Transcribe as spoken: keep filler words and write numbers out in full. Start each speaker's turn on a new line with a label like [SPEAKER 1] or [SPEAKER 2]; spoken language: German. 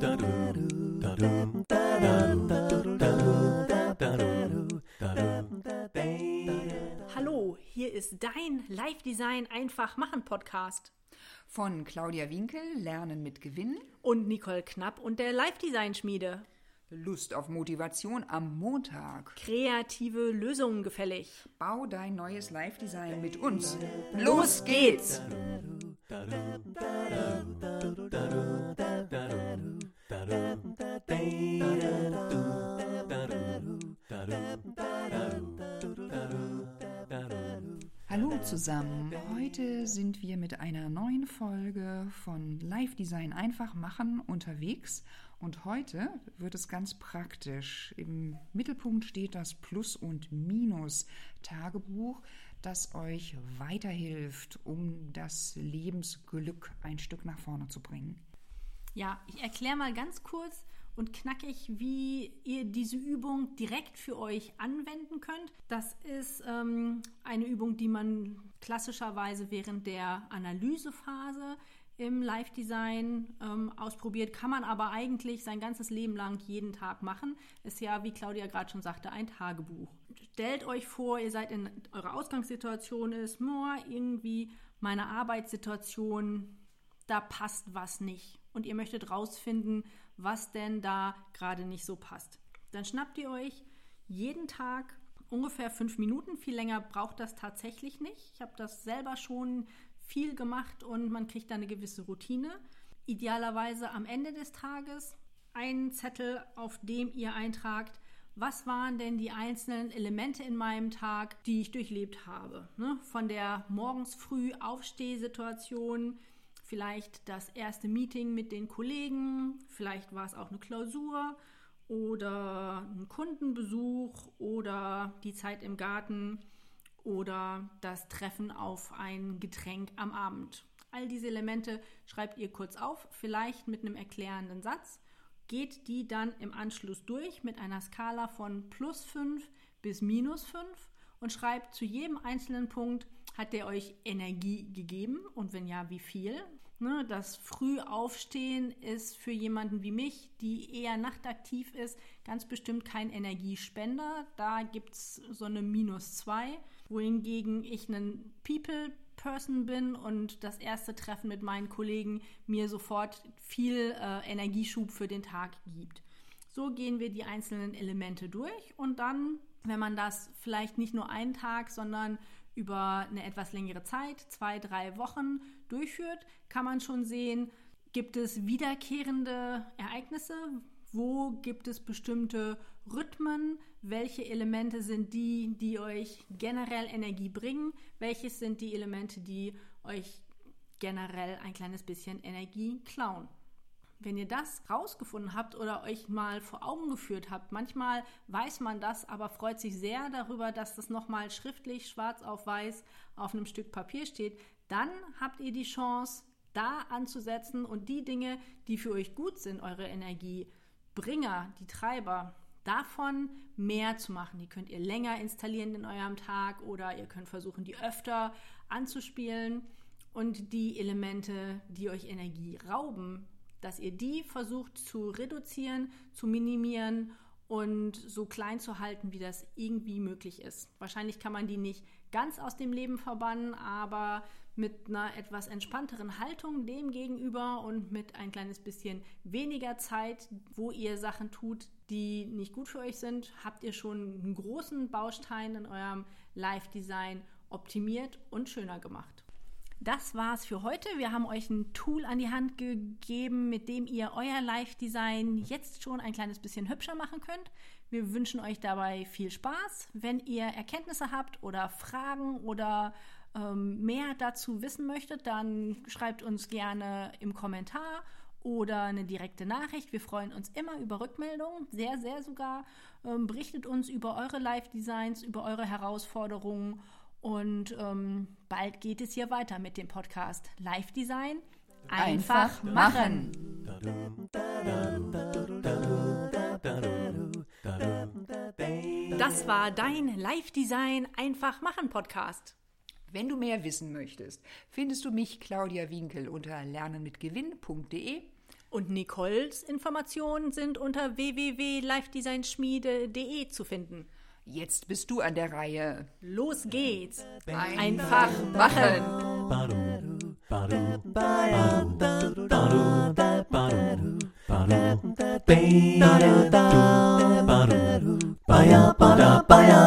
[SPEAKER 1] Hallo, hier ist dein Live-Design einfach machen Podcast.
[SPEAKER 2] Von Claudia Winkel, Lernen mit Gewinn.
[SPEAKER 1] Und Nicole Knapp und der Live-Design-Schmiede.
[SPEAKER 2] Lust auf Motivation am Montag.
[SPEAKER 1] Kreative Lösungen gefällig.
[SPEAKER 2] Bau dein neues Live-Design mit uns. Los geht's! Hallo zusammen, heute sind wir mit einer neuen Folge von Live-Design einfach machen unterwegs und heute wird es ganz praktisch. Im Mittelpunkt steht das Plus- und Minus-Tagebuch, das euch weiterhilft, um das Lebensglück ein Stück nach vorne zu bringen.
[SPEAKER 1] Ja, ich erkläre mal ganz kurz und knackig, wie ihr diese Übung direkt für euch anwenden könnt. Das ist ähm, eine Übung, die man klassischerweise während der Analysephase im Live-Design ähm, ausprobiert, kann man aber eigentlich sein ganzes Leben lang jeden Tag machen. Ist ja, wie Claudia gerade schon sagte, ein Tagebuch. Stellt euch vor, ihr seid in eurer Ausgangssituation, ist nur irgendwie meine Arbeitssituation, da passt was nicht. Und ihr möchtet rausfinden, was denn da gerade nicht so passt. Dann schnappt ihr euch jeden Tag ungefähr fünf Minuten. Viel länger braucht das tatsächlich nicht. Ich habe das selber schon viel gemacht und man kriegt da eine gewisse Routine. Idealerweise am Ende des Tages einen Zettel, auf dem ihr eintragt, was waren denn die einzelnen Elemente in meinem Tag, die ich durchlebt habe. Ne? Von der morgens früh Aufstehsituation, vielleicht das erste Meeting mit den Kollegen, vielleicht war es auch eine Klausur oder ein Kundenbesuch oder die Zeit im Garten oder das Treffen auf ein Getränk am Abend. All diese Elemente schreibt ihr kurz auf, vielleicht mit einem erklärenden Satz, geht die dann im Anschluss durch mit einer Skala von plus fünf bis minus fünf und schreibt zu jedem einzelnen Punkt, hat der euch Energie gegeben und wenn ja, wie viel? Ne, das Frühaufstehen ist für jemanden wie mich, die eher nachtaktiv ist, ganz bestimmt kein Energiespender. Da gibt es so eine minus zwei, wohingegen ich ein People-Person bin und das erste Treffen mit meinen Kollegen mir sofort viel äh, Energieschub für den Tag gibt. So gehen wir die einzelnen Elemente durch und dann, wenn man das vielleicht nicht nur einen Tag, sondern über eine etwas längere Zeit, zwei, drei Wochen durchführt, kann man schon sehen, gibt es wiederkehrende Ereignisse, wo gibt es bestimmte Rhythmen, welche Elemente sind die, die euch generell Energie bringen, welches sind die Elemente, die euch generell ein kleines bisschen Energie klauen. Wenn ihr das rausgefunden habt oder euch mal vor Augen geführt habt, manchmal weiß man das, aber freut sich sehr darüber, dass das nochmal schriftlich schwarz auf weiß auf einem Stück Papier steht, dann habt ihr die Chance, da anzusetzen und die Dinge, die für euch gut sind, eure Energiebringer, die Treiber, davon mehr zu machen. Die könnt ihr länger installieren in eurem Tag oder ihr könnt versuchen, die öfter anzuspielen und die Elemente, die euch Energie rauben, dass ihr die versucht zu reduzieren, zu minimieren und so klein zu halten, wie das irgendwie möglich ist. Wahrscheinlich kann man die nicht ganz aus dem Leben verbannen, aber mit einer etwas entspannteren Haltung dem gegenüber und mit ein kleines bisschen weniger Zeit, wo ihr Sachen tut, die nicht gut für euch sind, habt ihr schon einen großen Baustein in eurem Live-Design optimiert und schöner gemacht. Das war's für heute. Wir haben euch ein Tool an die Hand gegeben, mit dem ihr euer Live-Design jetzt schon ein kleines bisschen hübscher machen könnt. Wir wünschen euch dabei viel Spaß. Wenn ihr Erkenntnisse habt oder Fragen oder ähm, mehr dazu wissen möchtet, dann schreibt uns gerne im Kommentar oder eine direkte Nachricht. Wir freuen uns immer über Rückmeldungen, sehr, sehr sogar. Ähm, berichtet uns über eure Live-Designs, über eure Herausforderungen. Und ähm, bald geht es hier weiter mit dem Podcast Live-Design einfach, einfach machen. Das war dein Live-Design einfach machen Podcast.
[SPEAKER 2] Wenn du mehr wissen möchtest, findest du mich, Claudia Winkel, unter lernen mit gewinn punkt de
[SPEAKER 1] Und Nicoles Informationen sind unter w w w punkt live design schmiede punkt d e zu finden.
[SPEAKER 2] Jetzt bist du an der Reihe.
[SPEAKER 1] Los geht's.
[SPEAKER 2] Einfach machen.
[SPEAKER 3] Baya, bada, baya.